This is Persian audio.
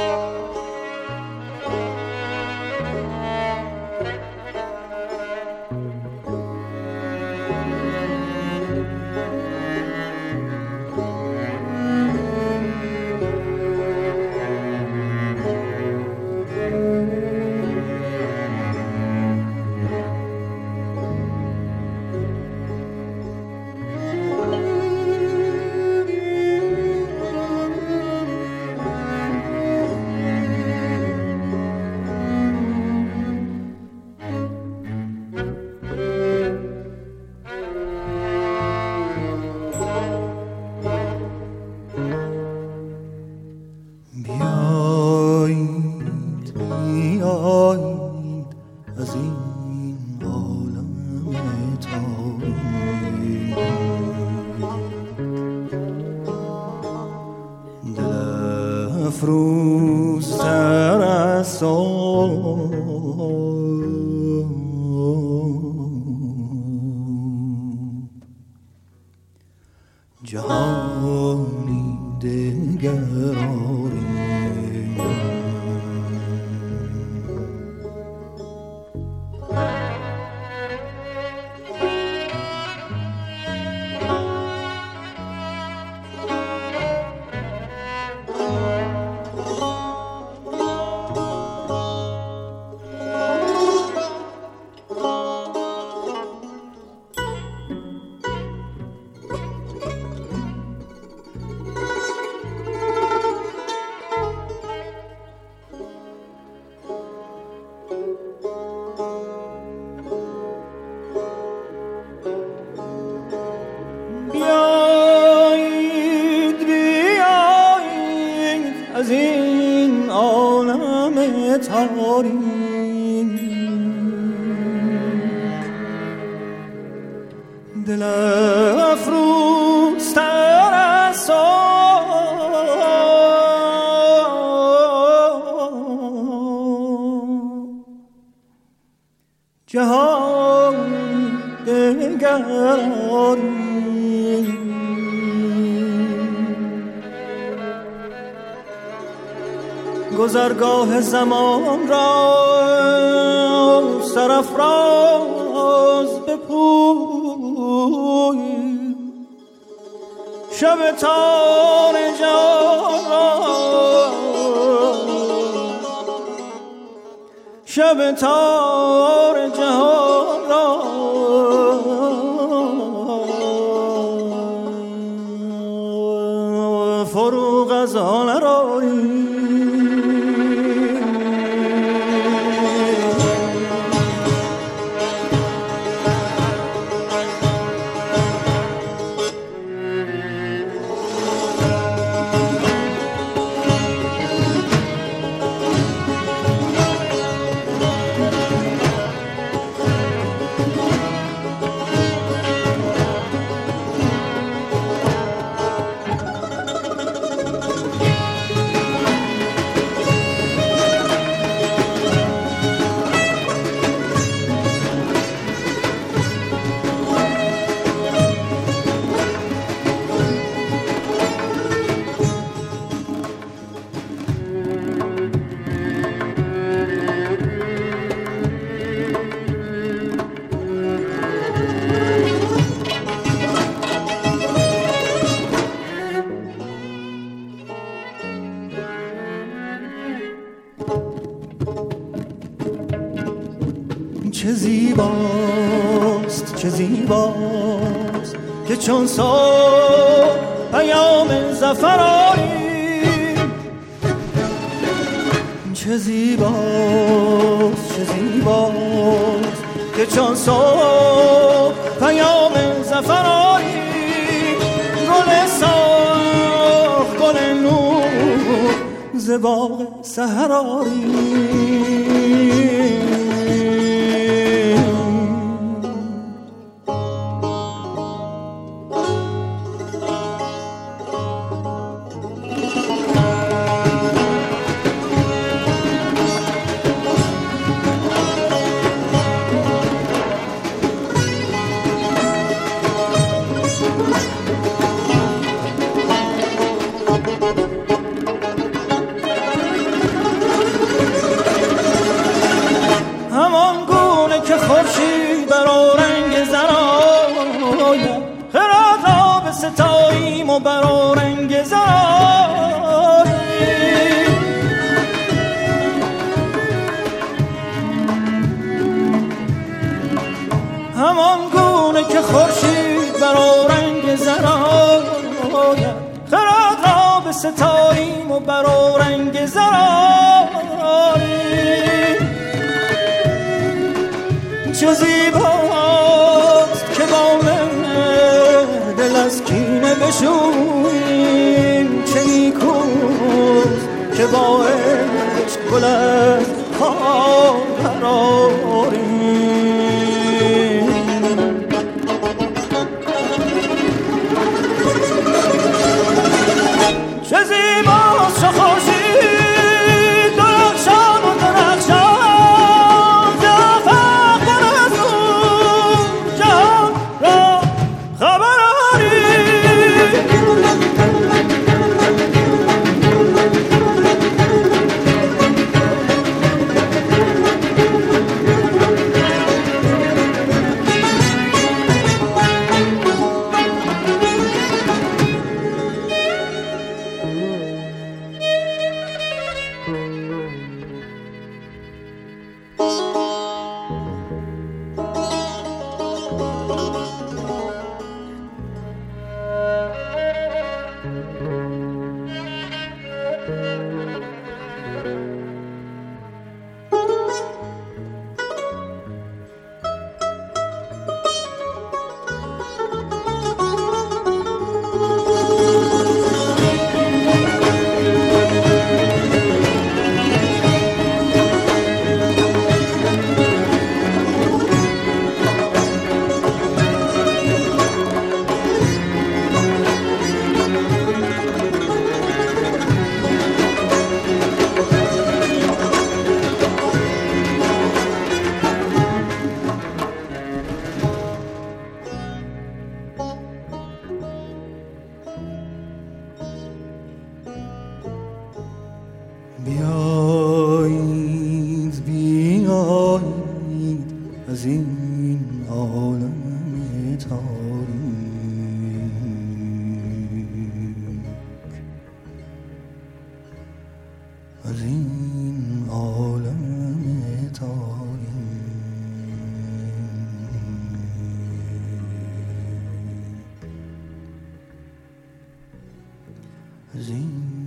جهانی دگر از این عالم تاریک دل افروزتر از جهان دگری گذرگاه زمان را سرافراز بپوی شب تار جهان را شب تار جهان را فروغ از آن رایی چه زیباست چه زیباست که چون صبح پیام ظفر آیی چه زیباست چه زیباست که چون صبح پیام ظفر آیی گل سرخ گل نور ز باغ سحر آیی رنگ زراری چه زیباست که با دل از کینه بشوییم، چه نیکوست که با عشق گل از خار برآریم. چه زیباست چه خورشید درخشان و درخشان، جفا کن از او جهان را خبر بیایید بیایید از این عالم تاریک، از این عالم تاریک، از این